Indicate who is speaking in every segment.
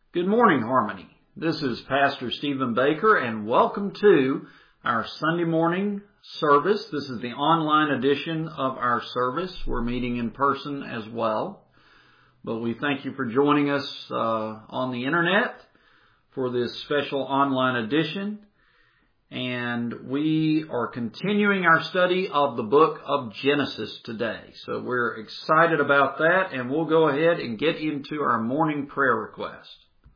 Speaker 1: Good morning, Harmony. This is Pastor Stephen Baker, and welcome to our Sunday morning service. This is the online edition of our service. We're meeting in person as well, but we thank you for joining us on the internet for this special online edition. And we are continuing our study of the book of Genesis today. So we're excited about that, and we'll go ahead and get into our morning prayer request.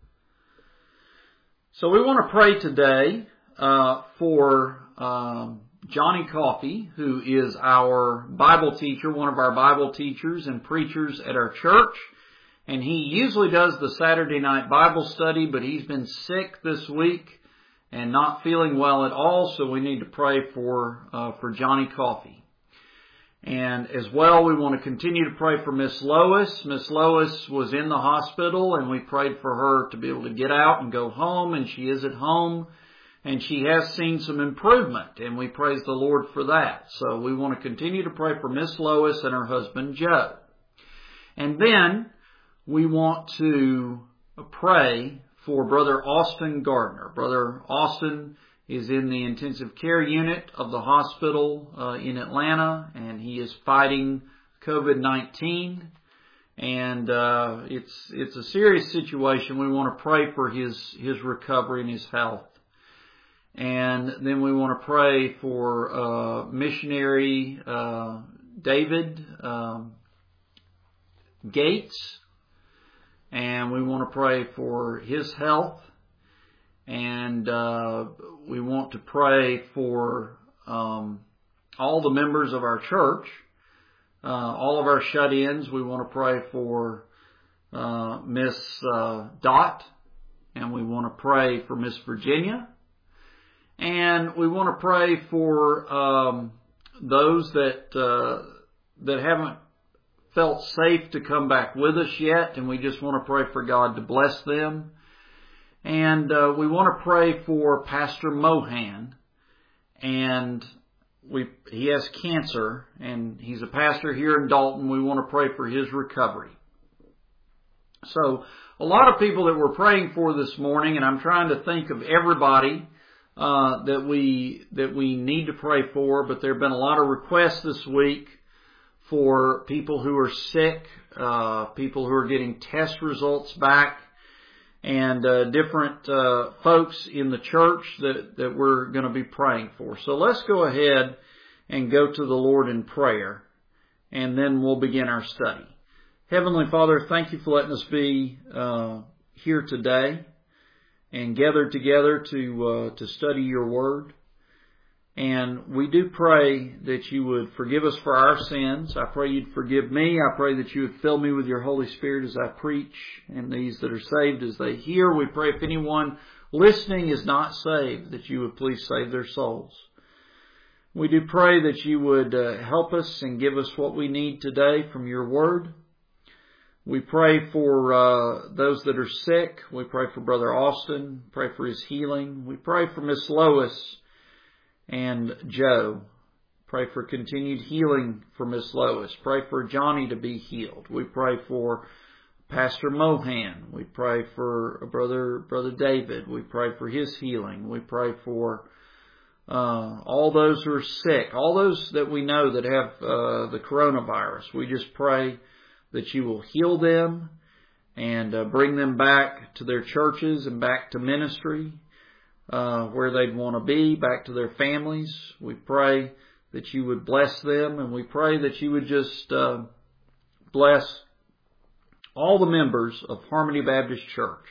Speaker 1: So we want to pray today for Johnny Coffey, who is our Bible teacher, one of our Bible teachers and preachers at our church. And he usually does the Saturday night Bible study, but he's been sick this week and not feeling well at all, so we need to pray for Johnny Coffey. And as well, we want to continue to pray for Miss Lois. Miss Lois was in the hospital, and we prayed for her to be able to get out and go home, and she is at home, and she has seen some improvement, and we praise the Lord for that. So we want to continue to pray for Miss Lois and her husband, Joe. And then we want to pray for Brother Austin Gardner. Brother Austin is in the intensive care unit of the hospital in Atlanta, and he is fighting COVID-19. And it's a serious situation. We want to pray for his recovery and his health. And then we want to pray for missionary David Gates, and we want to pray for his health. And we want to pray for all the members of our church, all of our shut-ins. We want to pray for Miss Dot, and we want to pray for Miss Virginia. And we want to pray for those that haven't felt safe to come back with us yet, and we just want to pray for God to bless them. And we want to pray for Pastor Mohan, and he has cancer, and he's a pastor here in Dalton. We want to pray for his recovery. So a lot of people that we're praying for this morning, and I'm trying to think of everybody that we need to pray for, but there have been a lot of requests this week for people who are sick, people who are getting test results back, and different folks in the church that we're going to be praying for. So let's go ahead and go to the Lord in prayer, and then we'll begin our study. Heavenly Father, thank you for letting us be here today and gathered together to study your word. And we do pray that you would forgive us for our sins. I pray you'd forgive me. I pray that you would fill me with your Holy Spirit as I preach, and these that are saved as they hear. We pray if anyone listening is not saved, that you would please save their souls. We do pray that you would help us and give us what we need today from your word. We pray for those that are sick. We pray for Brother Austin. Pray for his healing. We pray for Miss Lois and Joe. Pray for continued healing for Miss Lois. Pray for Johnny to be healed. We pray for Pastor Mohan. We pray for Brother David. We pray for his healing. We pray for all those who are sick, all those that we know that have the coronavirus. We just pray that you will heal them and bring them back to their churches and back to ministry, where they'd want to be, back to their families. We pray that you would bless them, and we pray that you would just bless all the members of Harmony Baptist Church.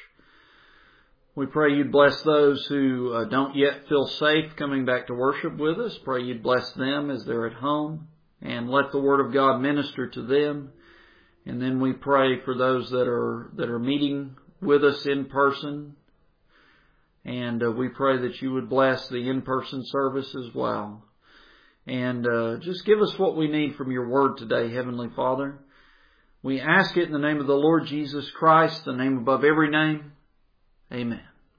Speaker 1: We pray you'd bless those who don't yet feel safe coming back to worship with us. Pray you'd bless them as they're at home, and let the Word of God minister to them. And then we pray for those that are meeting with us in person. And we pray that you would bless the in-person service as well. And just give us what we need from your word today, Heavenly Father. We ask it in the name of the Lord Jesus Christ, the name above every name. Amen.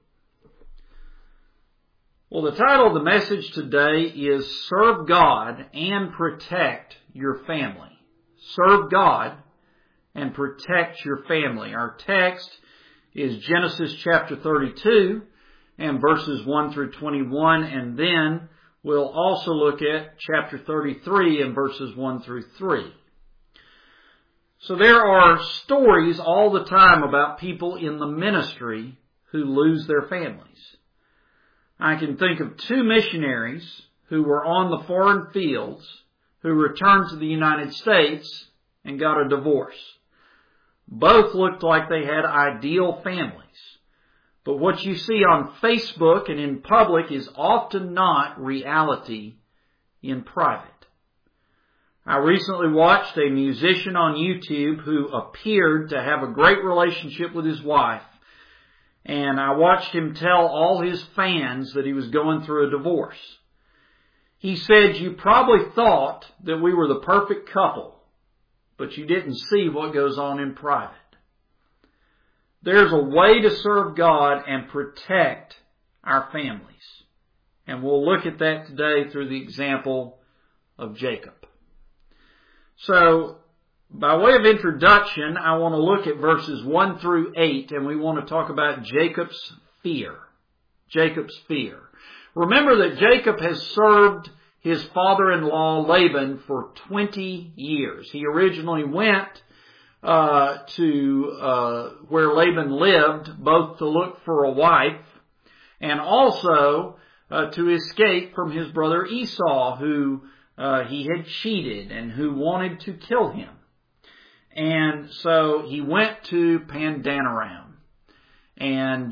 Speaker 1: Well, the title of the message today is Serve God and Protect Your Family. Serve God and protect your family. Our text is Genesis chapter 32 and verses 1 through 21, and then we'll also look at chapter 33 and verses 1 through 3. So there are stories all the time about people in the ministry who lose their families. I can think of 2 missionaries who were on the foreign fields who returned to the United States and got a divorce. Both looked like they had ideal families. But what you see on Facebook and in public is often not reality in private. I recently watched a musician on YouTube who appeared to have a great relationship with his wife, and I watched him tell all his fans that he was going through a divorce. He said, "You probably thought that we were the perfect couple, but you didn't see what goes on in private." There's a way to serve God and protect our families. And we'll look at that today through the example of Jacob. So, by way of introduction, I want to look at verses 1 through 8, and we want to talk about Jacob's fear. Jacob's fear. Remember that Jacob has served his father-in-law Laban for 20 years. He originally went to where Laban lived, both to look for a wife and also to escape from his brother Esau, who he had cheated and who wanted to kill him. And so he went to Pandanaram. And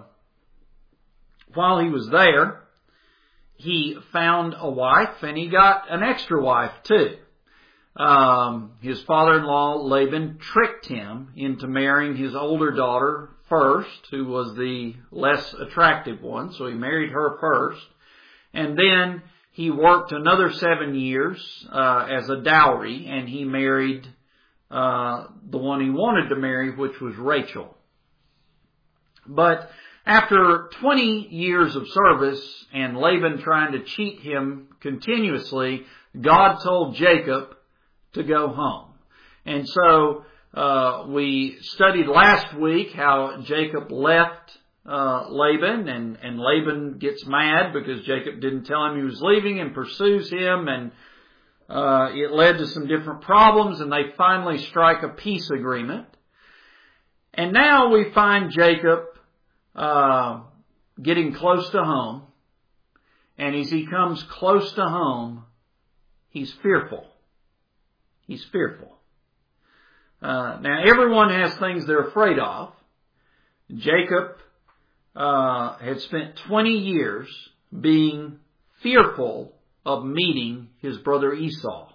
Speaker 1: while he was there, he found a wife, and he got an extra wife too. His father-in-law Laban tricked him into marrying his older daughter first, who was the less attractive one, so he married her first. And then he worked another 7 years as a dowry, and he married the one he wanted to marry, which was Rachel. But after 20 years of service and Laban trying to cheat him continuously, God told Jacob to go home. And so we studied last week how Jacob left Laban, and Laban gets mad because Jacob didn't tell him he was leaving and pursues him, and it led to some different problems, and they finally strike a peace agreement. And now we find Jacob getting close to home, and as he comes close to home, he's fearful. He's fearful. Now, everyone has things they're afraid of. Jacob had spent 20 years being fearful of meeting his brother Esau.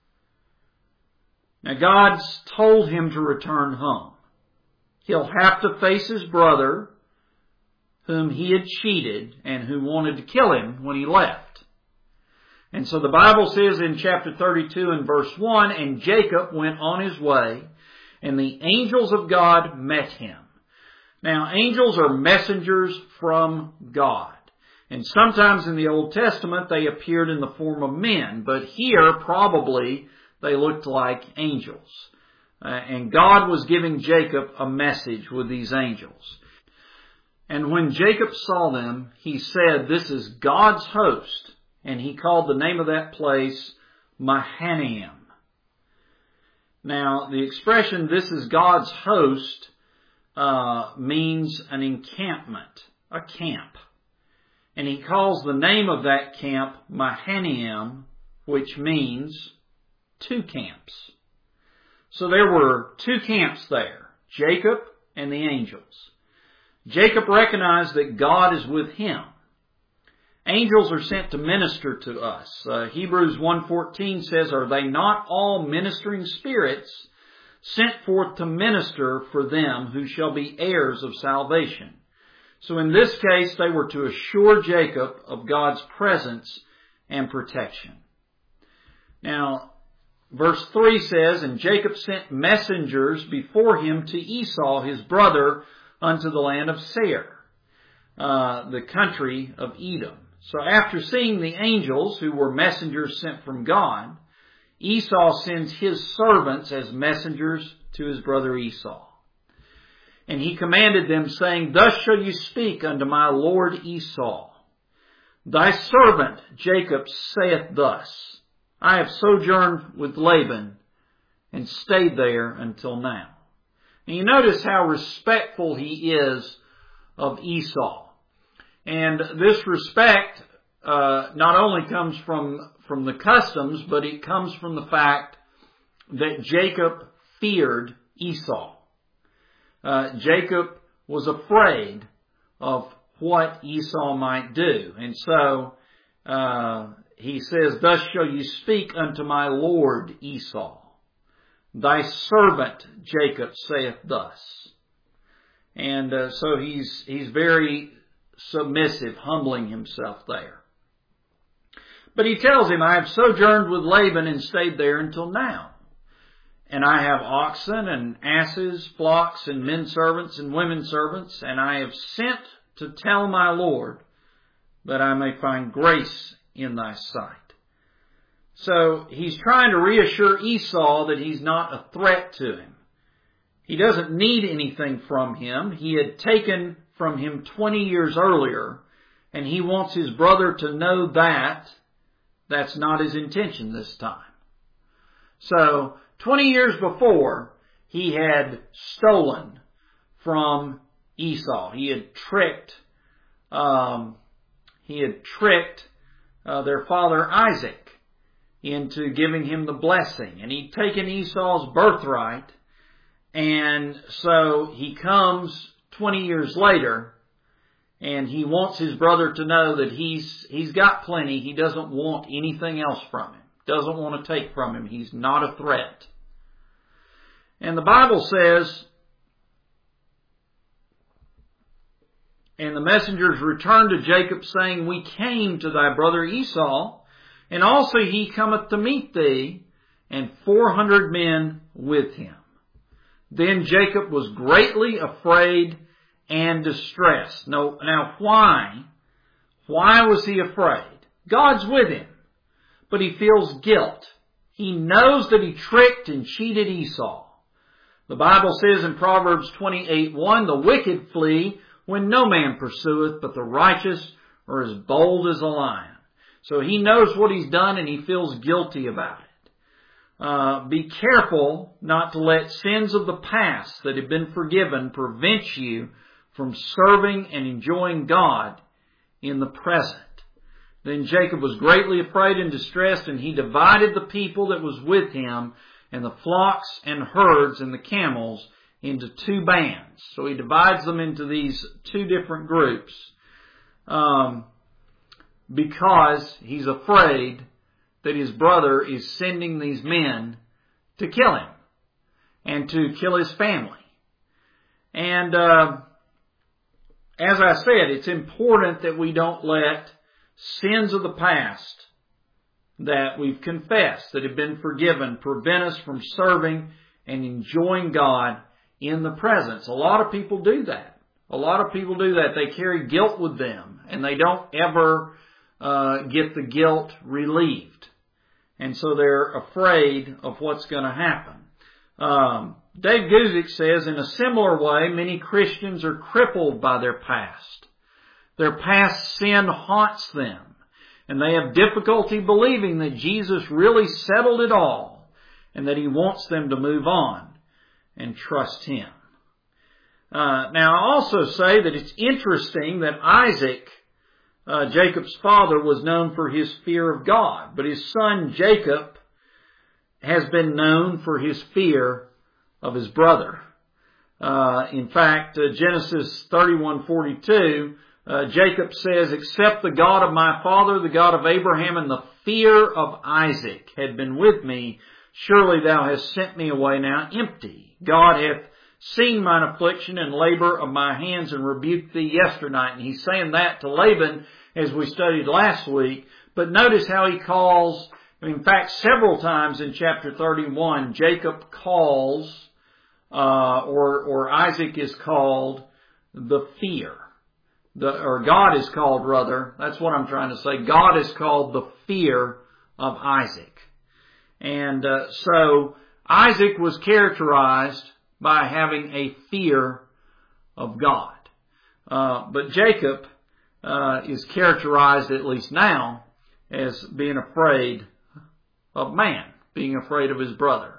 Speaker 1: Now, God's told him to return home. He'll have to face his brother, whom he had cheated and who wanted to kill him when he left. And so the Bible says in chapter 32 and verse 1, "And Jacob went on his way, and the angels of God met him." Now, angels are messengers from God. And sometimes in the Old Testament they appeared in the form of men, but here probably they looked like angels. And God was giving Jacob a message with these angels. And when Jacob saw them, he said, "This is God's host." And he called the name of that place Mahanaim. Now, the expression, "this is God's host," means an encampment, a camp. And he calls the name of that camp Mahanaim, which means 2 camps. So there were 2 camps there, Jacob and the angels. Jacob recognized that God is with him. Angels are sent to minister to us. Hebrews 1:14 says, "Are they not all ministering spirits sent forth to minister for them who shall be heirs of salvation?" So in this case, they were to assure Jacob of God's presence and protection. Now, verse 3 says, "And Jacob sent messengers before him to Esau his brother unto the land of Seir, the country of Edom." So after seeing the angels, who were messengers sent from God, Esau sends his servants as messengers to his brother Esau. And he commanded them, saying, Thus shall you speak unto my lord Esau. Thy servant Jacob saith thus, I have sojourned with Laban, and stayed there until now. And you notice how respectful he is of Esau. And this respect not only comes from the customs, but it comes from the fact that Jacob feared Esau. Jacob was afraid of what Esau might do. And so he says, Thus shall you speak unto my lord Esau. Thy servant Jacob saith thus. And so he's very submissive, humbling himself there. But he tells him, I have sojourned with Laban and stayed there until now. And I have oxen and asses, flocks and men servants and women servants, and I have sent to tell my Lord that I may find grace in thy sight. So he's trying to reassure Esau that he's not a threat to him. He doesn't need anything from him. He had taken from him 20 years earlier, and he wants his brother to know that that's not his intention this time. So 20 years before, he had stolen from Esau. He had tricked their father Isaac into giving him the blessing. And he'd taken Esau's birthright. And so he comes 20 years later, and he wants his brother to know that he's got plenty. He doesn't want anything else from him. Doesn't want to take from him. He's not a threat. And the Bible says, And the messengers returned to Jacob, saying, We came to thy brother Esau, and also he cometh to meet thee, and 400 men with him. Then Jacob was greatly afraid and distressed. Now why? Why was he afraid? God's with him, but he feels guilt. He knows that he tricked and cheated Esau. The Bible says in Proverbs 28:1, The wicked flee when no man pursueth, but the righteous are as bold as a lion. So he knows what he's done and he feels guilty about it. Be careful not to let sins of the past that have been forgiven prevent you from serving and enjoying God in the present. Then Jacob was greatly afraid and distressed, and he divided the people that was with him and the flocks and herds and the camels into two bands. So he divides them into these two different groups because he's afraid that his brother is sending these men to kill him and to kill his family. And as I said, it's important that we don't let sins of the past that we've confessed, that have been forgiven, prevent us from serving and enjoying God in the presence. A lot of people do that. They carry guilt with them, and they don't ever get the guilt relieved. And so they're afraid of what's going to happen. Dave Guzik says, in a similar way, many Christians are crippled by their past. Their past sin haunts them, and they have difficulty believing that Jesus really settled it all and that he wants them to move on and trust him. Now, I also say that it's interesting that Isaac, Jacob's father, was known for his fear of God, but his son Jacob has been known for his fear of his brother. In fact, Genesis 31:42, Jacob says, Except the God of my father, the God of Abraham, and the fear of Isaac had been with me, surely thou hast sent me away now empty. God hath seen mine affliction and labor of my hands, and rebuked thee yesternight. And he's saying that to Laban, as we studied last week. But notice how he calls, in fact, several times in chapter 31, Jacob calls, or Isaac is called the fear. Or God is called, rather, that's what I'm trying to say. God is called the fear of Isaac. And so Isaac was characterized by having a fear of God. But Jacob is characterized, at least now, as being afraid of man, being afraid of his brother.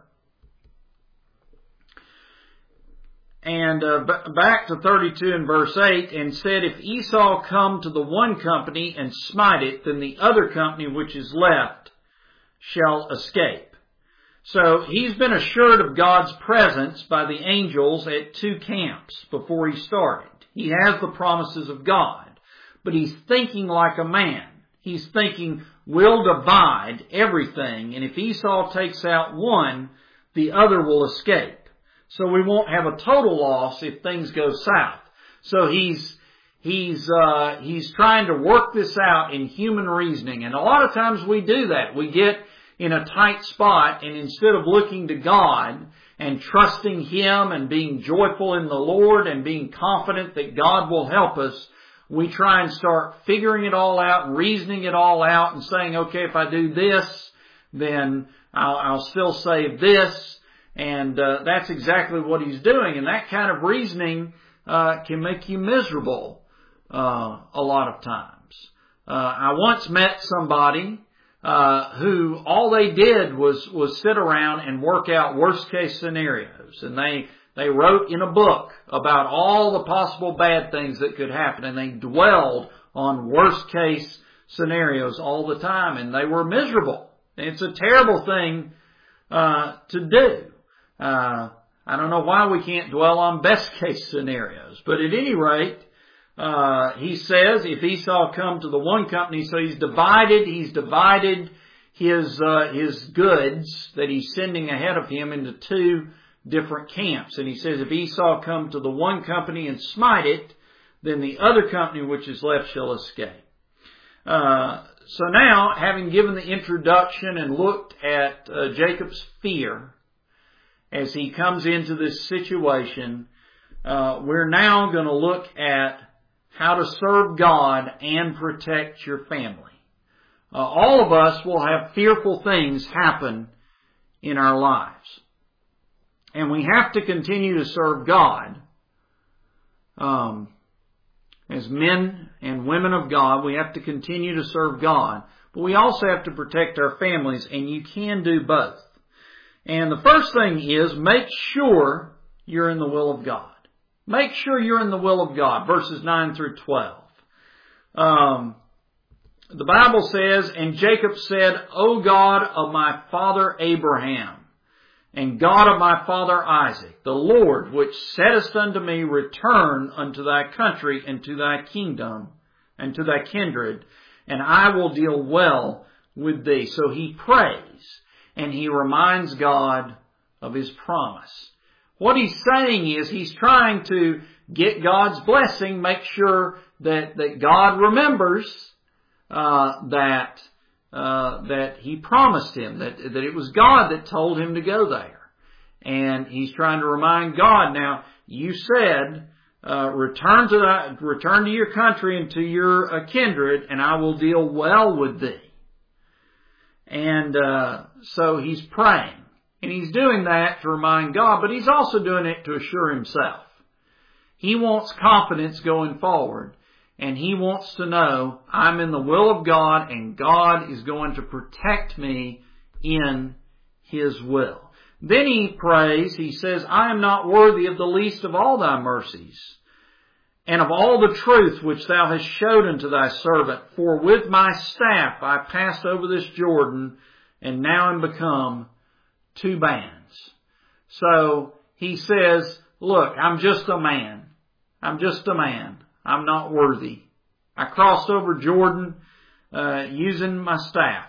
Speaker 1: And back to 32 and verse 8, and said, if Esau come to the one company and smite it, then the other company which is left shall escape. So he's been assured of God's presence by the angels at 2 camps before he started. He has the promises of God, but he's thinking like a man. He's thinking, we'll divide everything, and if Esau takes out one, the other will escape. So we won't have a total loss if things go south. So he's trying to work this out in human reasoning, and a lot of times we do that. We get in a tight spot, and instead of looking to God and trusting Him and being joyful in the Lord and being confident that God will help us, we try and start figuring it all out, reasoning it all out, and saying, okay, if I do this, then I'll still save this. And that's exactly what he's doing. And that kind of reasoning can make you miserable a lot of times. I once met somebody who all they did was sit around and work out worst case scenarios. And they wrote in a book about all the possible bad things that could happen. And they dwelled on worst case scenarios all the time. And they were miserable. It's a terrible thing to do. I don't know why we can't dwell on best case scenarios. But at any rate, he says, if Esau come to the one company, so he's divided his goods that he's sending ahead of him into 2 different camps. And he says, if Esau come to the one company and smite it, then the other company which is left shall escape. So now, having given the introduction and looked at Jacob's fear as he comes into this situation, we're now going to look at how to serve God and protect your family. All of us will have fearful things happen in our lives. And we have to continue to serve God. As men and women of God, we have to continue to serve God. But we also have to protect our families, and you can do both. And the first thing is, make sure you're in the will of God. Make sure you're in the will of God. Verses 9 through 12. The Bible says, and Jacob said, O God of my father Abraham, and God of my father Isaac, the Lord which saidst unto me, return unto thy country and to thy kingdom and to thy kindred, and I will deal well with thee. So he prays, and he reminds God of His promise. What he's saying is he's trying to get God's blessing, make sure that God remembers that He promised him, that it was God that told him to go there. And he's trying to remind God, now, you said, return to your country and to your kindred, and I will deal well with thee. And so he's praying. And he's doing that to remind God, but he's also doing it to assure himself. He wants confidence going forward. And he wants to know, I'm in the will of God, and God is going to protect me in His will. Then he prays, he says, I am not worthy of the least of all thy mercies, and of all the truth which thou hast showed unto thy servant. For with my staff I passed over this Jordan, and now am become 2 bands. So he says, look, I'm just a man. I'm just a man. I'm not worthy. I crossed over Jordan using my staff.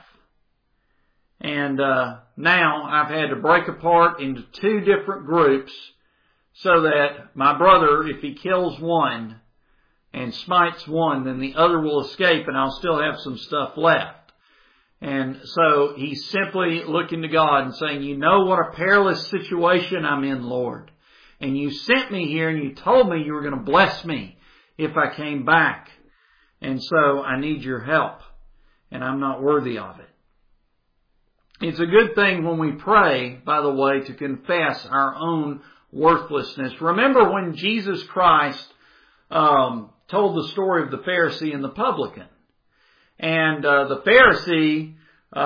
Speaker 1: And now I've had to break apart into 2 different groups so that my brother, if he kills one and smites one, then the other will escape and I'll still have some stuff left. And so he's simply looking to God and saying, you know what a perilous situation I'm in, Lord. And you sent me here and you told me you were going to bless me if I came back. And so I need your help. And I'm not worthy of it. It's a good thing when we pray, by the way, to confess our own worthlessness. Remember when Jesus Christ told the story of the Pharisee and the publican. And the Pharisee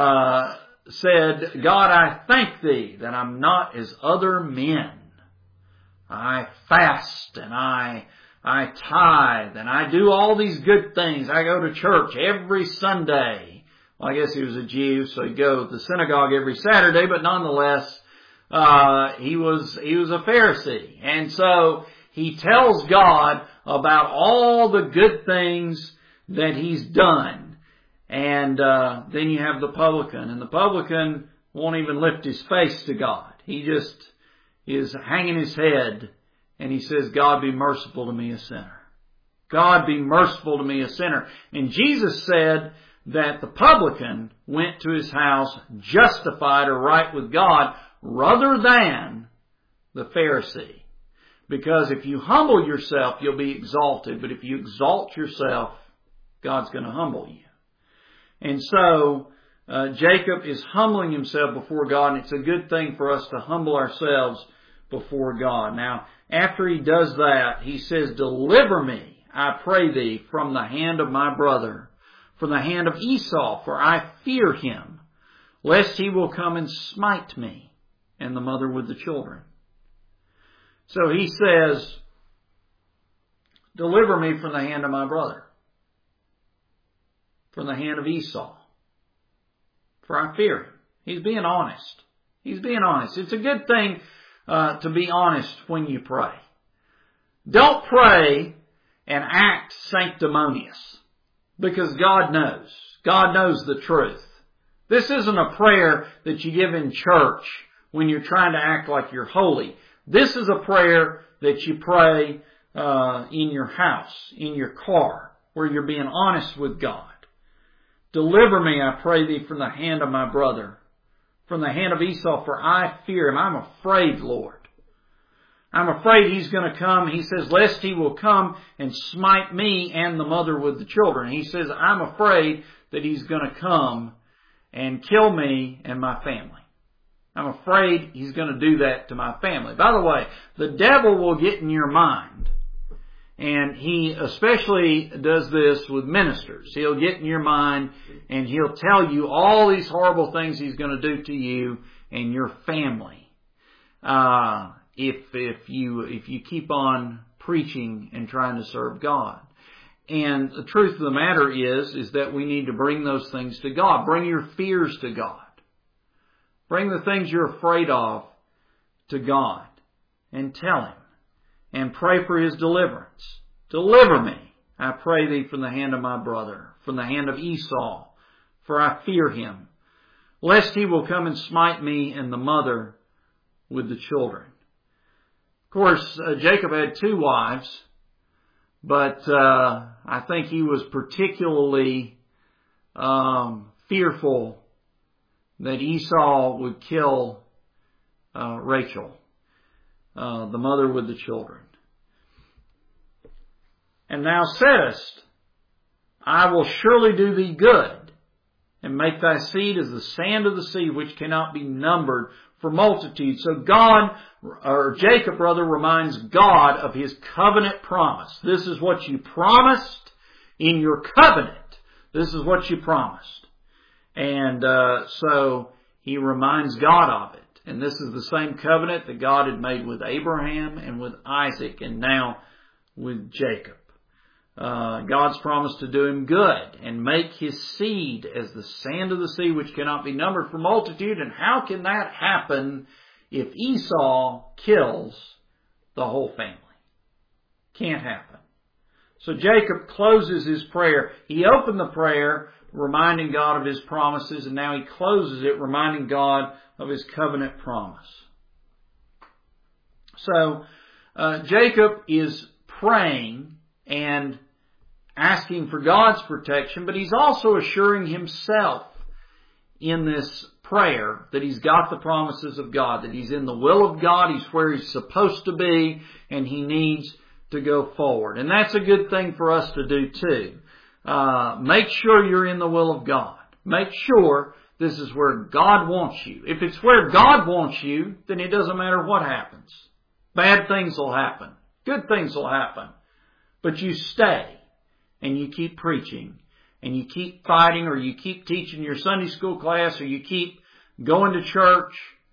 Speaker 1: said, God, I thank thee that I'm not as other men. I fast and I tithe and I do all these good things. I go to church every Sunday. Well, I guess he was a Jew, so he'd go to the synagogue every Saturday, but nonetheless, he was a Pharisee. And so he tells God about all the good things that he's done. And then you have the publican. And the publican won't even lift his face to God. He just is hanging his head and he says, God, be merciful to me, a sinner. God, be merciful to me, a sinner. And Jesus said that the publican went to his house justified or right with God rather than the Pharisee. Because if you humble yourself, you'll be exalted. But if you exalt yourself, God's going to humble you. And so, Jacob is humbling himself before God, and it's a good thing for us to humble ourselves before God. Now, after he does that, he says, deliver me, I pray thee, from the hand of my brother, from the hand of Esau, for I fear him, lest he will come and smite me, and the mother with the children. So he says, deliver me from the hand of my brother, from the hand of Esau, for I fear him. He's being honest. He's being honest. It's a good thing to be honest when you pray. Don't pray and act sanctimonious, because God knows. God knows the truth. This isn't a prayer that you give in church when you're trying to act like you're holy. This is a prayer that you pray in your house, in your car, where you're being honest with God. Deliver me, I pray thee, from the hand of my brother, from the hand of Esau, for I fear him. I'm afraid, Lord. I'm afraid he's going to come. He says, lest he will come and smite me and the mother with the children. He says, I'm afraid that he's going to come and kill me and my family. I'm afraid he's going to do that to my family. By the way, the devil will get in your mind. And he especially does this with ministers. He'll get in your mind and he'll tell you all these horrible things he's going to do to you and your family. If you keep on preaching and trying to serve God. And the truth of the matter is that we need to bring those things to God. Bring your fears to God. Bring the things you're afraid of to God and tell Him. And pray for His deliverance. Deliver me, I pray thee, from the hand of my brother, from the hand of Esau, for I fear him, lest he will come and smite me and the mother with the children. Of course, Jacob had 2 wives, but I think he was particularly fearful that Esau would kill Rachel, the mother with the children. And thou saidest, I will surely do thee good, and make thy seed as the sand of the sea, which cannot be numbered for multitude. So Jacob reminds God of his covenant promise. This is what you promised in your covenant. This is what you promised. And so he reminds God of it. And this is the same covenant that God had made with Abraham and with Isaac and now with Jacob. God's promised to do him good and make his seed as the sand of the sea, which cannot be numbered for multitude. And how can that happen if Esau kills the whole family? Can't happen. So Jacob closes his prayer. He opened the prayer reminding God of his promises, and now he closes it reminding God of his covenant promise. So Jacob is praying and asking for God's protection, but he's also assuring himself in this prayer that he's got the promises of God, that he's in the will of God, he's where he's supposed to be, and he needs to go forward. And that's a good thing for us to do too. Make sure you're in the will of God. Make sure this is where God wants you. If it's where God wants you, then it doesn't matter what happens. Bad things will happen. Good things will happen. But you stay and you keep preaching and you keep fighting, or you keep teaching your Sunday school class, or you keep going to church.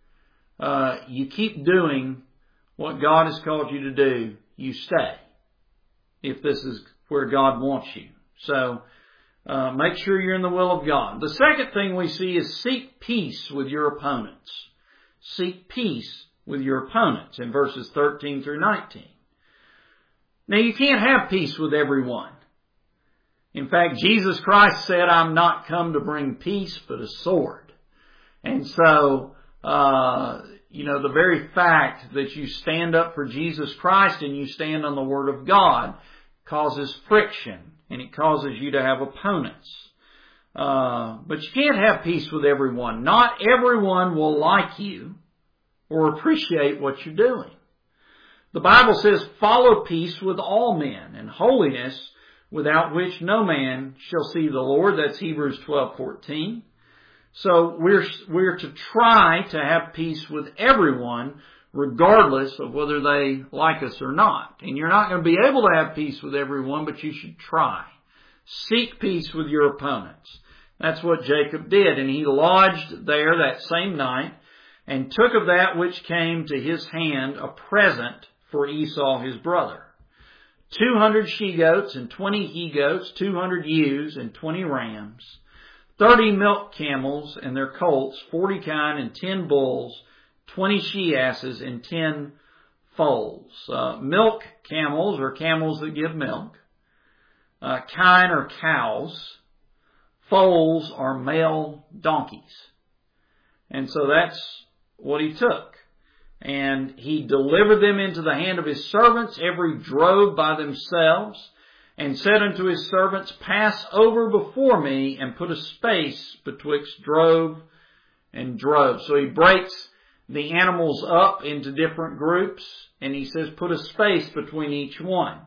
Speaker 1: You keep doing what God has called you to do. You stay if this is where God wants you. So make sure you're in the will of God. The second thing we see is seek peace with your opponents. Seek peace with your opponents in verses 13 through 19. Now, you can't have peace with everyone. In fact, Jesus Christ said, I'm not come to bring peace, but a sword. And so, the very fact that you stand up for Jesus Christ and you stand on the Word of God causes friction, and it causes you to have opponents. But you can't have peace with everyone. Not everyone will like you or appreciate what you're doing. The Bible says, follow peace with all men and holiness, without which no man shall see the Lord. That's Hebrews 12:14. So we're to try to have peace with everyone, regardless of whether they like us or not. And you're not going to be able to have peace with everyone, but you should try. Seek peace with your opponents. That's what Jacob did. And he lodged there that same night, and took of that which came to his hand a present for Esau his brother. 200 she-goats and 20 he-goats, 200 ewes and 20 rams, 30 milk camels and their colts, 40 kine and 10 bulls, 20 she-asses and 10 foals. Milk camels are camels that give milk. Kine are cows. Foals are male donkeys. And so that's what he took. And he delivered them into the hand of his servants, every drove by themselves, and said unto his servants, pass over before me, and put a space betwixt drove and drove. So he breaks the animals up into different groups, and he says, put a space between each one.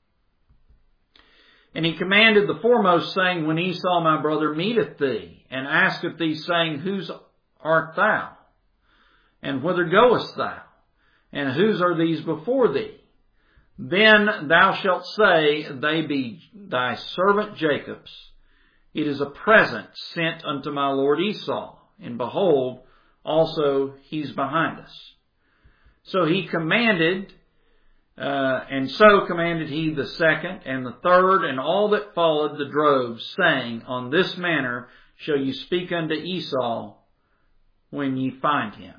Speaker 1: And he commanded the foremost, saying, when Esau my brother meeteth thee, and asketh thee, saying, whose art thou? And whither goest thou? And whose are these before thee? Then thou shalt say, they be thy servant Jacob's. It is a present sent unto my lord Esau. And behold, also he's behind us. So he commanded, and so commanded he the second and the third and all that followed the droves, saying, on this manner shall you speak unto Esau when ye find him.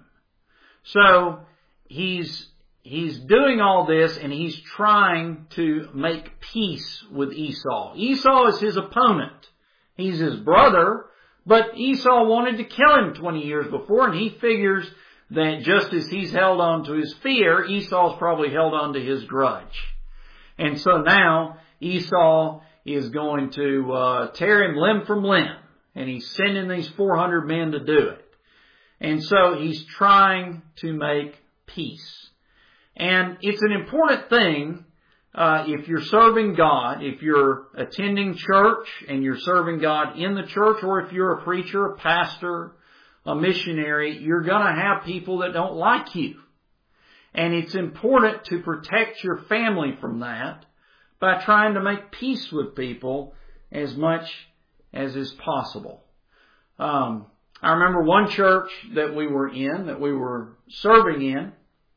Speaker 1: So he's doing all this, and he's trying to make peace with Esau. Esau is his opponent. He's his brother, but Esau wanted to kill him 20 years before, and he figures that just as he's held on to his fear, Esau's probably held on to his grudge. And so now Esau is going to tear him limb from limb, and he's sending these 400 men to do it. And so he's trying to make peace. And it's an important thing if you're serving God, if you're attending church and you're serving God in the church, or if you're a preacher, a pastor, a missionary, you're going to have people that don't like you. And it's important to protect your family from that by trying to make peace with people as much as is possible. I remember one church that we were in, that we were serving in,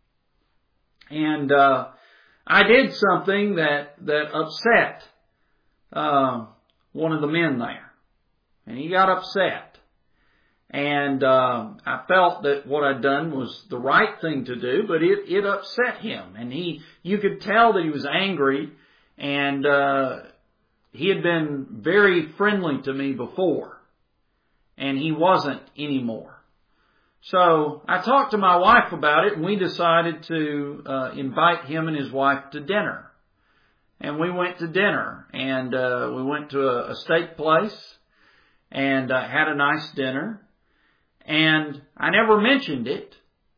Speaker 1: and I did something that upset one of the men there. And he got upset. And I felt that what I'd done was the right thing to do, but it upset him. And you could tell that he was angry, and he had been very friendly to me before. And he wasn't anymore. So I talked to my wife about it, and we decided to invite him and his wife to dinner. And we went to dinner, and we went to a steak place, and had a nice dinner. And I never mentioned it,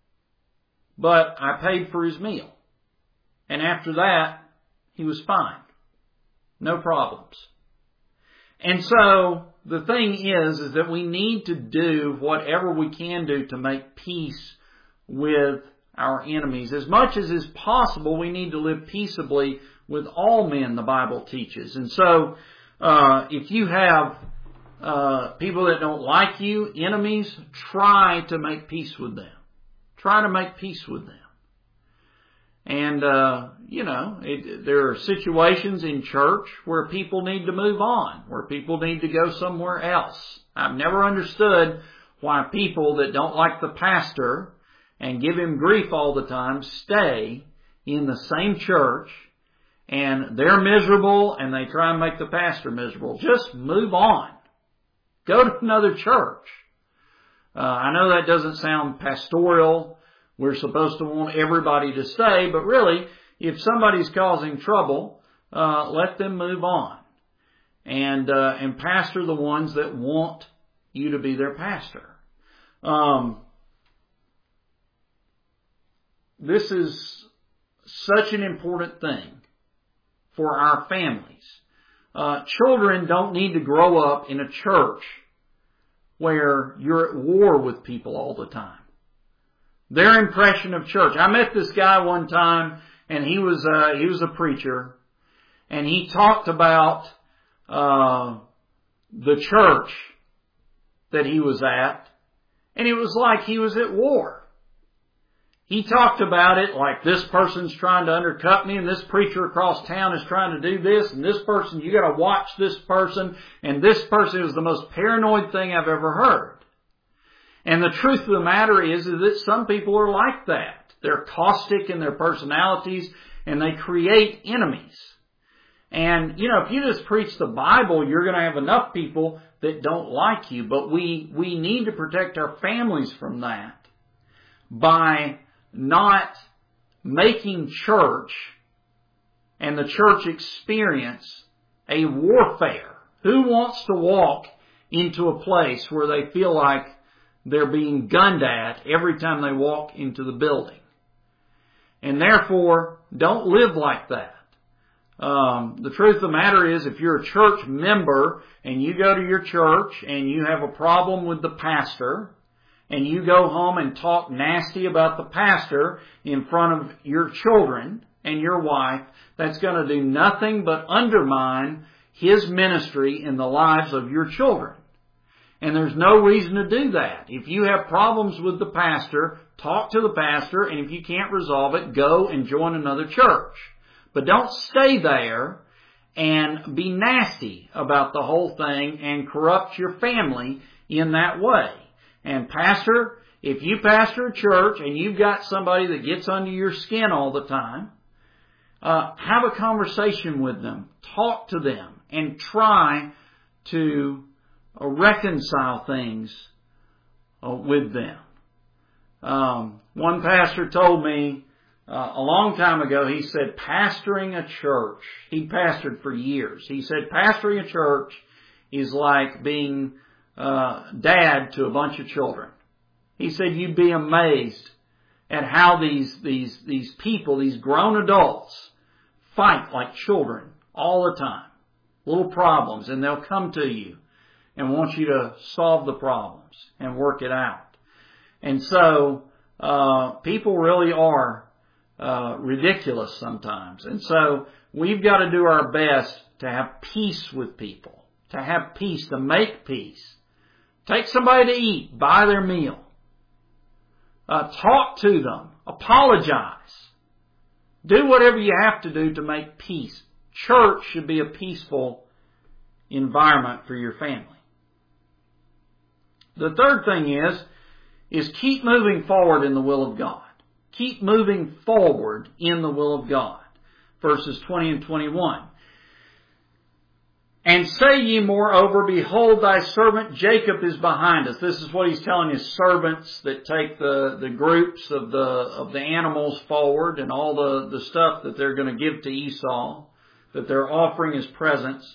Speaker 1: but I paid for his meal. And after that, he was fine. No problems. And so the thing is that we need to do whatever we can do to make peace with our enemies. As much as is possible, we need to live peaceably with all men, the Bible teaches. And so, if you have people that don't like you, enemies, try to make peace with them. Try to make peace with them. And, there are situations in church where people need to move on, where people need to go somewhere else. I've never understood why people that don't like the pastor and give him grief all the time stay in the same church, and they're miserable and they try and make the pastor miserable. Just move on. Go to another church. I know that doesn't sound pastoral. We're supposed to want everybody to stay, but really, if somebody's causing trouble, let them move on. And pastor the ones that want you to be their pastor. This is such an important thing for our families. Children don't need to grow up in a church where you're at war with people all the time. Their impression of church. I met this guy one time, and he was a preacher, and he talked about the church that he was at, and it was like he was at war. He talked about it like this person's trying to undercut me, and this preacher across town is trying to do this, and this person, you got to watch this person, and this person is the most paranoid thing I've ever heard. And the truth of the matter is that some people are like that. They're caustic in their personalities, and they create enemies. And, if you just preach the Bible, you're going to have enough people that don't like you. But we need to protect our families from that by not making church and the church experience a warfare. Who wants to walk into a place where they feel like they're being gunned at every time they walk into the building? And therefore, don't live like that. The truth of the matter is, if you're a church member and you go to your church and you have a problem with the pastor, and you go home and talk nasty about the pastor in front of your children and your wife, that's going to do nothing but undermine his ministry in the lives of your children. And there's no reason to do that. If you have problems with the pastor, talk to the pastor, and if you can't resolve it, go and join another church. But don't stay there and be nasty about the whole thing and corrupt your family in that way. And pastor, if you pastor a church and you've got somebody that gets under your skin all the time, have a conversation with them, talk to them, and try to reconcile things with them. One pastor told me a long time ago, he said, pastoring a church, he pastored for years. He said, pastoring a church is like being dad to a bunch of children. He said, you'd be amazed at how these people, these grown adults, fight like children all the time. Little problems, and they'll come to you and want you to solve the problems and work it out. And so, people really are ridiculous sometimes. And so, we've got to do our best to have peace with people, to have peace, to make peace. Take somebody to eat, buy their meal. Talk to them, apologize. Do whatever you have to do to make peace. Church should be a peaceful environment for your family. The third thing is keep moving forward in the will of God. Keep moving forward in the will of God. Verses 20 and 21. And say ye moreover, behold, thy servant Jacob is behind us. This is what he's telling his servants that take the groups of the animals forward and all the stuff that they're going to give to Esau, that they're offering as presents.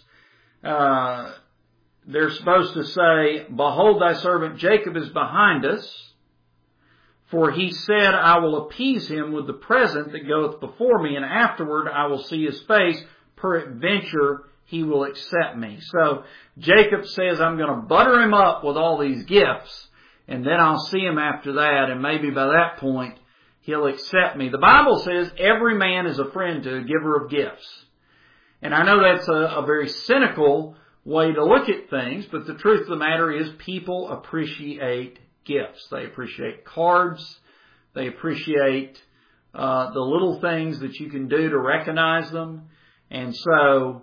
Speaker 1: They're supposed to say, behold, thy servant Jacob is behind us, for he said, I will appease him with the present that goeth before me, and afterward I will see his face, peradventure he will accept me. So Jacob says, I'm going to butter him up with all these gifts, and then I'll see him after that, and maybe by that point He'll accept me. The Bible says every man is a friend to a giver of gifts. And I know that's a very cynical way to look at things, but the truth of the matter is people appreciate gifts. They appreciate cards. They appreciate the little things that you can do to recognize them. And so,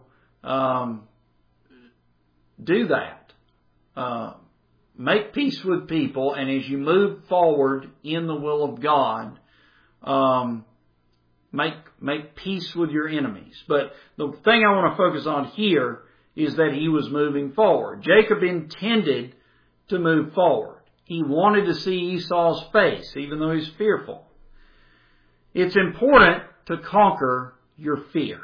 Speaker 1: do that. Make peace with people, and as you move forward in the will of God, make peace with your enemies. But the thing I want to focus on here is that he was moving forward. Jacob intended to move forward. He wanted to see Esau's face, even though he's fearful. It's important to conquer your fear.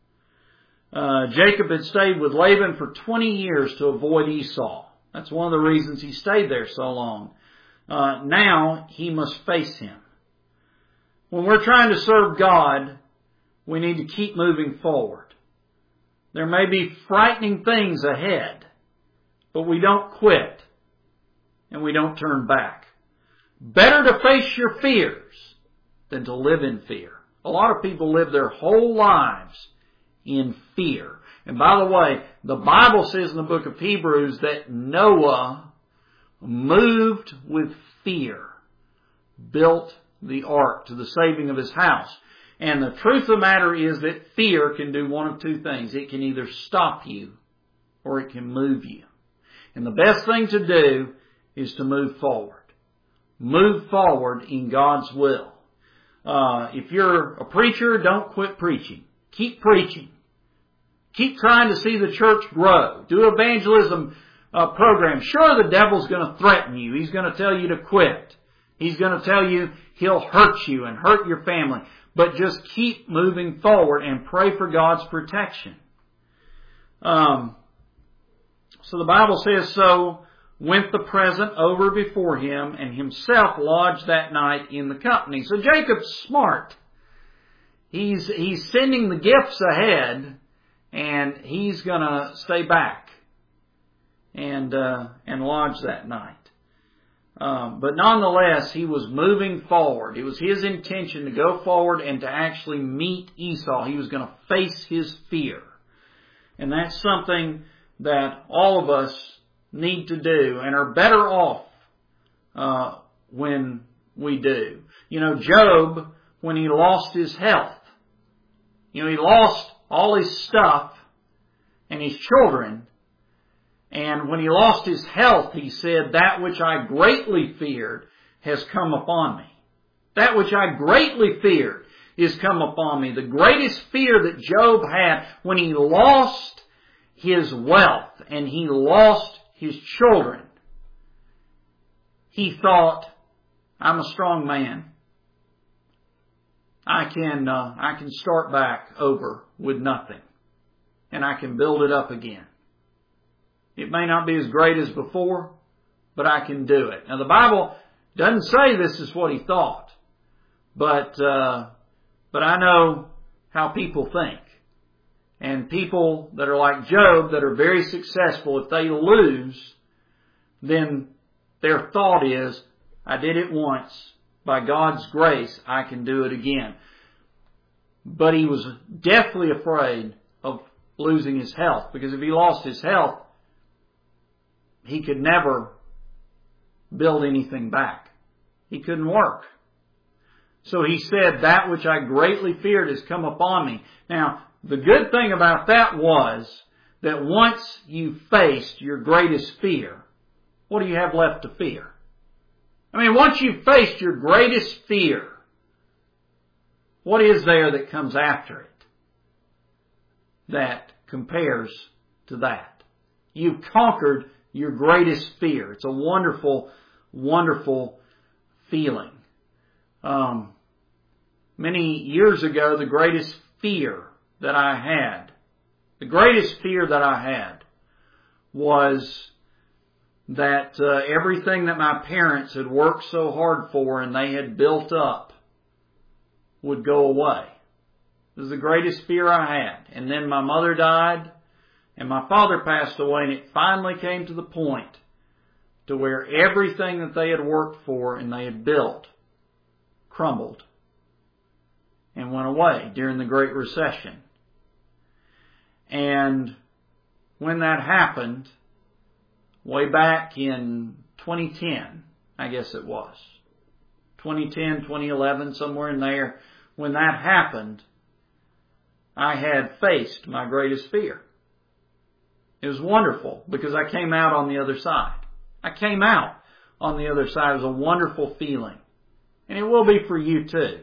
Speaker 1: Jacob had stayed with Laban for 20 years to avoid Esau. That's one of the reasons he stayed there so long. Now he must face him. When we're trying to serve God, we need to keep moving forward. There may be frightening things ahead, but we don't quit and we don't turn back. Better to face your fears than to live in fear. A lot of people live their whole lives in fear. And by the way, the Bible says in the book of Hebrews that Noah moved with fear, built the ark to the saving of his house. And the truth of the matter is that fear can do one of two things. It can either stop you or it can move you. And the best thing to do is to move forward. Move forward in God's will. If you're a preacher, don't quit preaching. Keep preaching. Keep trying to see the church grow. Do evangelism program. Sure, the devil's going to threaten you. He's going to tell you to quit. He's going to tell you he'll hurt you and hurt your family. But just keep moving forward and pray for God's protection. So the Bible says, so went the present over before him, and himself lodged that night in the company. So Jacob's smart. He's sending the gifts ahead, and he's going to stay back and lodge that night. But nonetheless, he was moving forward. It was his intention to go forward and to actually meet Esau. He was going to face his fear. And that's something that all of us need to do and are better off when we do. You know, Job, when he lost his health, he lost all his stuff and his children. And when he lost his health, he said, that which I greatly feared has come upon me. That which I greatly feared is come upon me. The greatest fear that Job had when he lost his wealth and he lost his children, he thought, I'm a strong man. I can start back over with nothing. And I can build it up again. It may not be as great as before, but I can do it. Now the Bible doesn't say this is what he thought. But I know how people think. And people that are like Job, that are very successful, if they lose, then their thought is, I did it once. By God's grace, I can do it again. But he was deathly afraid of losing his health. Because if he lost his health, he could never build anything back. He couldn't work. So he said, that which I greatly feared has come upon me. Now, the good thing about that was that once you faced your greatest fear, what do you have left to fear? I mean, once you've faced your greatest fear, what is there that comes after it that compares to that? You've conquered your greatest fear. It's a wonderful, wonderful feeling. Many years ago, the greatest fear that I had was that everything that my parents had worked so hard for and they had built up would go away. It was the greatest fear I had. And then my mother died and my father passed away, and it finally came to the point to where everything that they had worked for and they had built crumbled and went away during the Great Recession. And when that happened, way back in 2010, I guess it was, 2010, 2011, somewhere in there, when that happened, I had faced my greatest fear. It was wonderful because I came out on the other side. I came out on the other side. It was a wonderful feeling. And it will be for you too.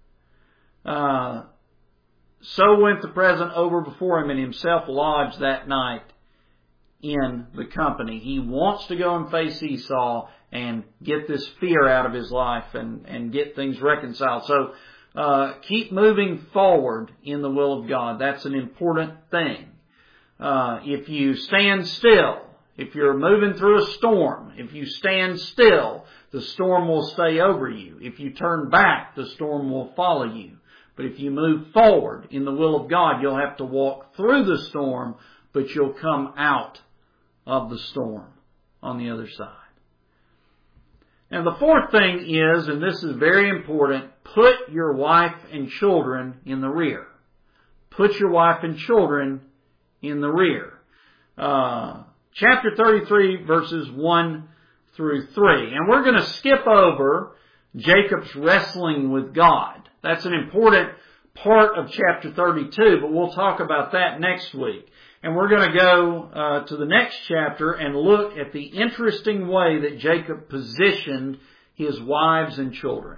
Speaker 1: So went the present over before him, and himself lodged that night in the company. He wants to go and face Esau and get this fear out of his life and get things reconciled. So keep moving forward in the will of God. That's an important thing. If you stand still, if you're moving through a storm, if you stand still, the storm will stay over you. If you turn back, the storm will follow you. But if you move forward in the will of God, you'll have to walk through the storm, but you'll come out of the storm on the other side. And the fourth thing is, and this is very important, put your wife and children in the rear. Put your wife and children in the rear. Chapter 33, verses 1 through 3. And we're going to skip over Jacob's wrestling with God. That's an important part of chapter 32, but we'll talk about that next week. And we're going to go to the next chapter and look at the interesting way that Jacob positioned his wives and children.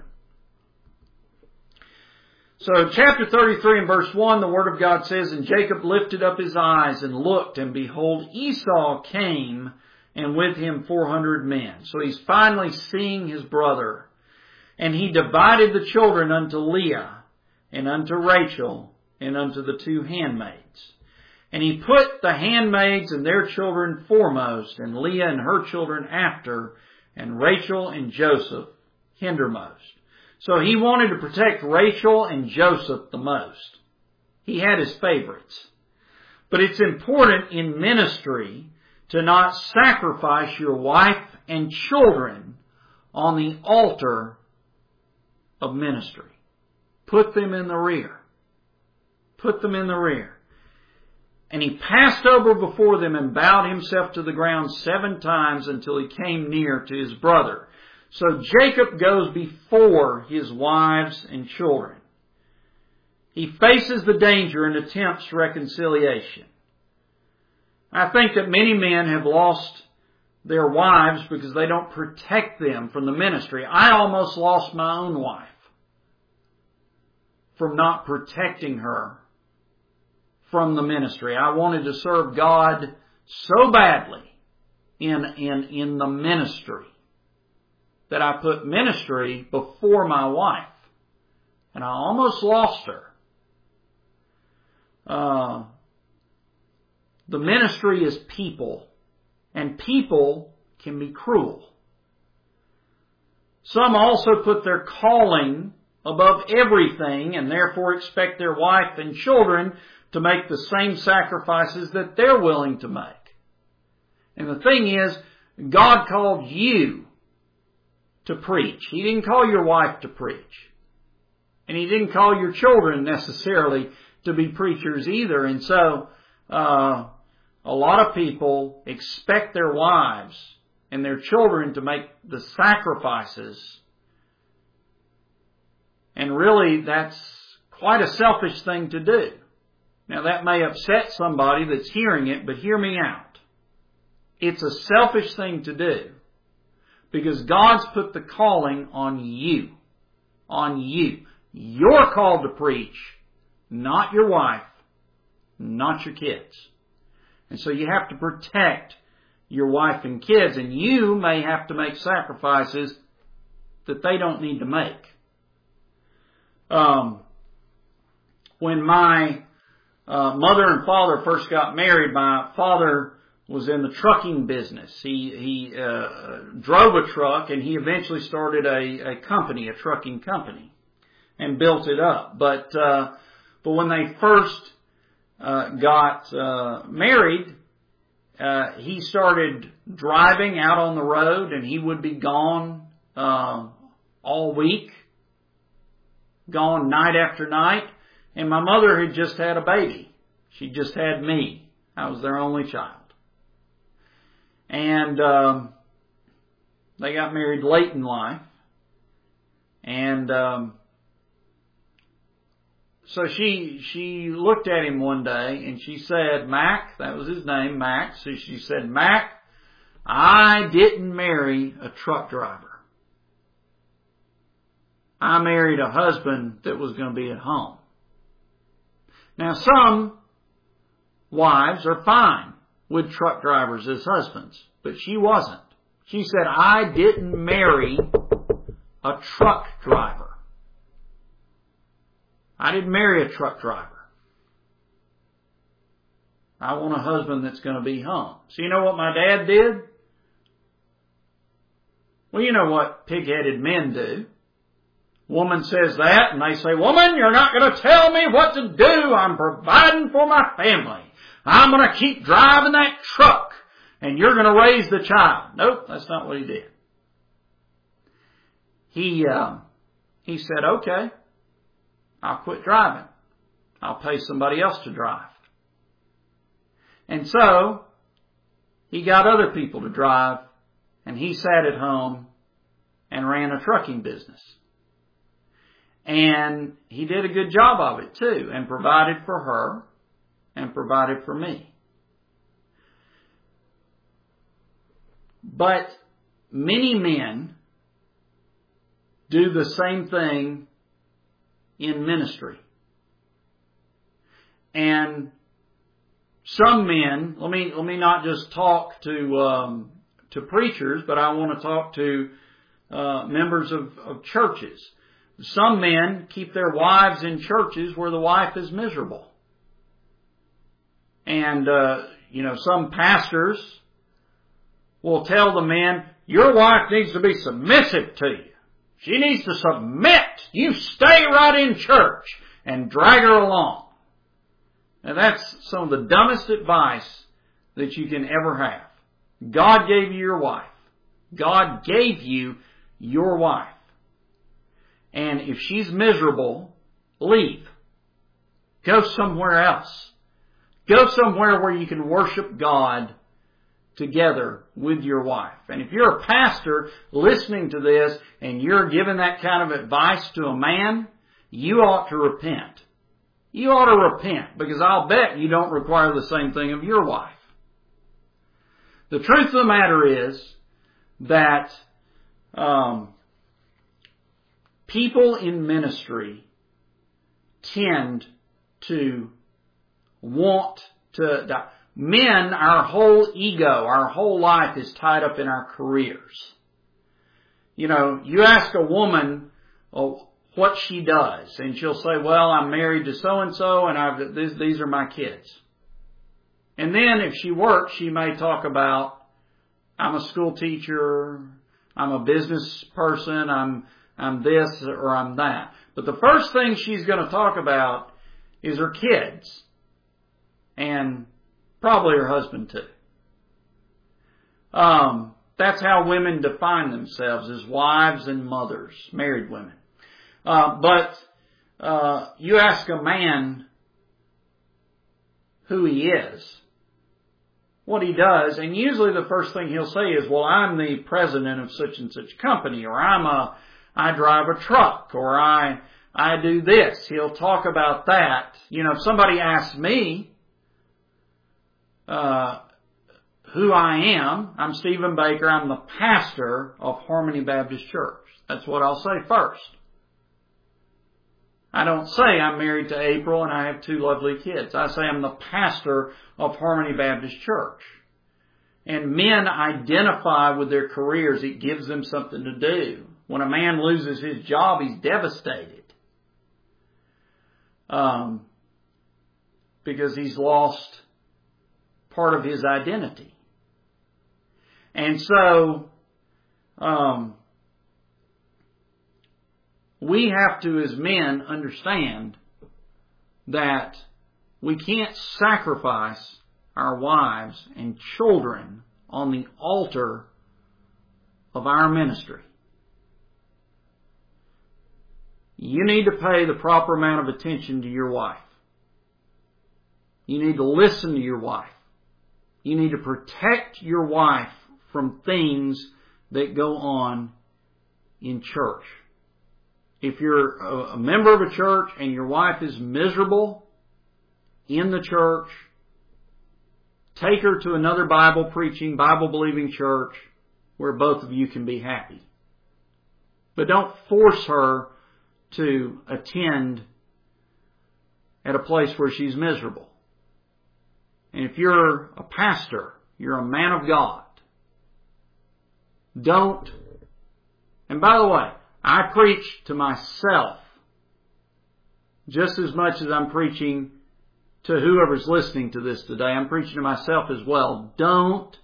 Speaker 1: So chapter 33 and verse 1, the Word of God says, "And Jacob lifted up his eyes and looked, and behold, Esau came, and with him 400 men." So he's finally seeing his brother. "And he divided the children unto Leah, and unto Rachel, and unto the two handmaids. And he put the handmaids and their children foremost, and Leah and her children after, and Rachel and Joseph hindermost." So he wanted to protect Rachel and Joseph the most. He had his favorites. But it's important in ministry to not sacrifice your wife and children on the altar of ministry. Put them in the rear. Put them in the rear. "And he passed over before them and bowed himself to the ground 7 times until he came near to his brother." So Jacob goes before his wives and children. He faces the danger and attempts reconciliation. I think that many men have lost their wives because they don't protect them from the ministry. I almost lost my own wife from not protecting her from the ministry. I wanted to serve God so badly in the ministry that I put ministry before my wife. And I almost lost her. The ministry is people. And people can be cruel. Some also put their calling above everything and therefore expect their wife and children to make the same sacrifices that they're willing to make. And the thing is, God called you to preach. He didn't call your wife to preach. And He didn't call your children necessarily to be preachers either. And so, a lot of people expect their wives and their children to make the sacrifices. And really, that's quite a selfish thing to do. Now, that may upset somebody that's hearing it, but hear me out. It's a selfish thing to do. Because God's put the calling on you. On you. You're called to preach, not your wife, not your kids. And so you have to protect your wife and kids, and you may have to make sacrifices that they don't need to make. When my mother and father first got married, my father was in the trucking business. He drove a truck, and he eventually started a company, a trucking company, and built it up. But when they first got married, he started driving out on the road, and he would be gone all week gone night after night, and my mother had just had a baby. She just had me. I was their only child. And they got married late in life. And so she looked at him one day and she said, Mac, that was his name, Mac. So she said, Mac, I didn't marry a truck driver. I married a husband that was going to be at home. Now some wives are fine with truck drivers as husbands, but she wasn't. She said, I didn't marry a truck driver. I didn't marry a truck driver. I want a husband that's going to be home. So you know what my dad did? Well, you know what pig-headed men do. Woman says that, and they say, woman, you're not going to tell me what to do. I'm providing for my family. I'm going to keep driving that truck, and you're going to raise the child. Nope, that's not what he did. He said, okay, I'll quit driving. I'll pay somebody else to drive. And so, he got other people to drive, and he sat at home and ran a trucking business. And he did a good job of it too, and provided for her and provided for me. But many men do the same thing in ministry. And some men, let me not just talk to preachers, but I want to talk to members of churches. Some men keep their wives in churches where the wife is miserable. And, some pastors will tell the men, your wife needs to be submissive to you. She needs to submit. You stay right in church and drag her along. Now that's some of the dumbest advice that you can ever have. God gave you your wife. God gave you your wife. And if she's miserable, leave. Go somewhere else. Go somewhere where you can worship God together with your wife. And if you're a pastor listening to this and you're giving that kind of advice to a man, you ought to repent. You ought to repent, because I'll bet you don't require the same thing of your wife. The truth of the matter is that people in ministry tend to want to die. Men, our whole ego, our whole life is tied up in our careers. You know, you ask a woman what she does, and she'll say, well, I'm married to so-and-so, and these are my kids. And then if she works, she may talk about, I'm a school teacher, I'm a business person, I'm this or I'm that. But the first thing she's going to talk about is her kids. And probably her husband too. That's how women define themselves, as wives and mothers, married women. But you ask a man who he is, what he does, and usually the first thing he'll say is, well, I'm the president of such and such company, or I drive a truck, or I do this. He'll talk about that. You know, if somebody asks me who I am, I'm Stephen Baker. I'm the pastor of Harmony Baptist Church. That's what I'll say first. I don't say I'm married to April and I have 2 lovely kids. I say I'm the pastor of Harmony Baptist Church. And men identify with their careers. It gives them something to do. When a man loses his job, he's devastated. Because he's lost part of his identity. And so, we have to, as men, understand that we can't sacrifice our wives and children on the altar of our ministry. You need to pay the proper amount of attention to your wife. You need to listen to your wife. You need to protect your wife from things that go on in church. If you're a member of a church and your wife is miserable in the church, take her to another Bible-preaching, Bible-believing church where both of you can be happy. But don't force her to attend at a place where she's miserable. And if you're a pastor, you're a man of God, don't. And by the way, I preach to myself just as much as I'm preaching to whoever's listening to this today. I'm preaching to myself as well. Don't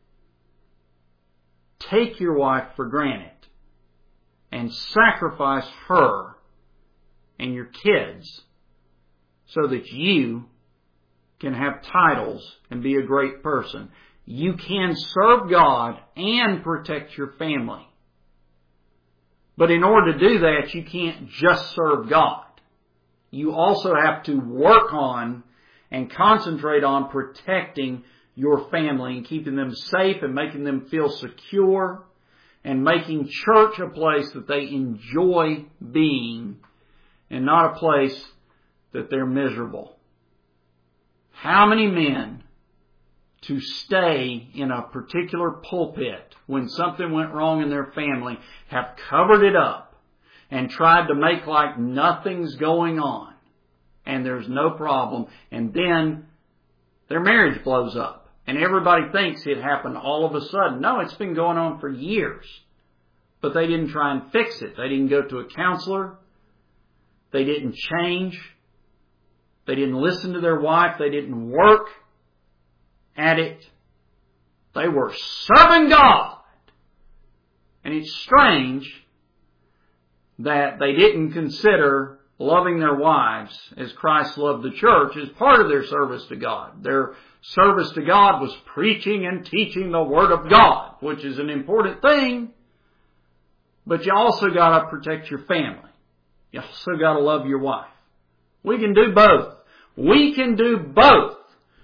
Speaker 1: take your wife for granted and sacrifice her and your kids so that you can have titles and be a great person. You can serve God and protect your family. But in order to do that, you can't just serve God. You also have to work on and concentrate on protecting your family and keeping them safe and making them feel secure and making church a place that they enjoy being and not a place that they're miserable. How many men to stay in a particular pulpit when something went wrong in their family have covered it up and tried to make like nothing's going on and there's no problem, and then their marriage blows up and everybody thinks it happened all of a sudden. No, it's been going on for years. But they didn't try and fix it. They didn't go to a counselor. They didn't change. They didn't listen to their wife. They didn't work at it. They were serving God. And it's strange that they didn't consider loving their wives as Christ loved the church as part of their service to God. Their service to God was preaching and teaching the Word of God, which is an important thing. But you also got to protect your family. You also got to love your wife. We can do both. We can do both.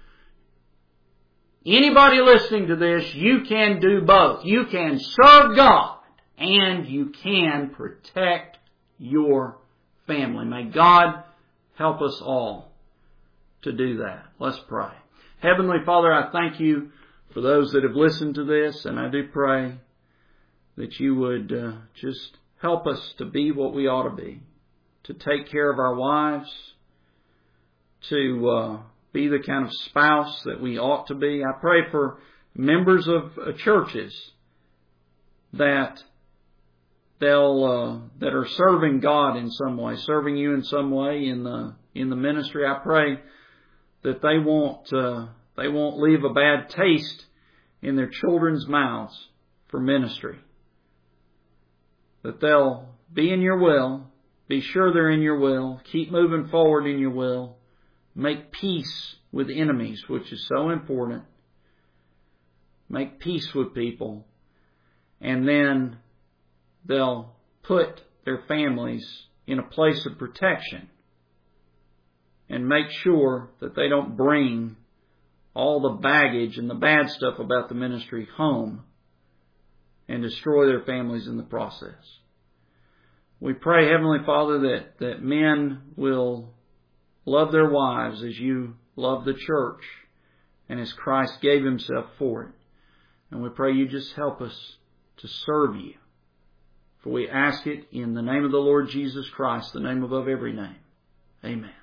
Speaker 1: Anybody listening to this, you can do both. You can serve God and you can protect your family. May God help us all to do that. Let's pray. Heavenly Father, I thank you for those that have listened to this, and I do pray that you would just help us to be what we ought to be, to take care of our wives, to be the kind of spouse that we ought to be. I pray for members of churches that that are serving God in some way, serving you in some way in the ministry. I pray that they won't leave a bad taste in their children's mouths for ministry. That they'll be in your will, be sure they're in your will, keep moving forward in your will, make peace with enemies, which is so important. Make peace with people, and then they'll put their families in a place of protection and make sure that they don't bring all the baggage and the bad stuff about the ministry home and destroy their families in the process. We pray, Heavenly Father, that men will love their wives as you love the church and as Christ gave Himself for it. And we pray you just help us to serve you. For we ask it in the name of the Lord Jesus Christ, the name above every name. Amen.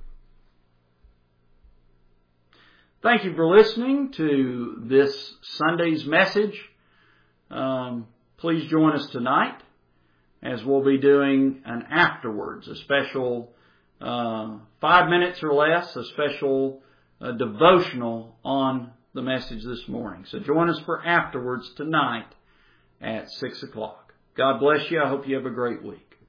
Speaker 1: Thank you for listening to this Sunday's message. Please join us tonight as we'll be doing an afterwards, a special 5 minutes or less, a special devotional on the message this morning. So join us for afterwards tonight at 6 o'clock. God bless you. I hope you have a great week.